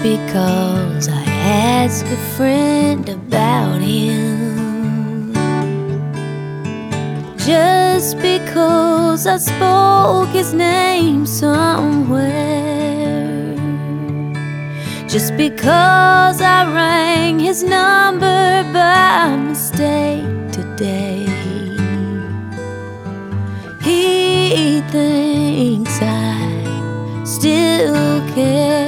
because I asked a friend about him, just because I spoke his name somewhere, just because I rang his number by mistake today. He thinks I still care.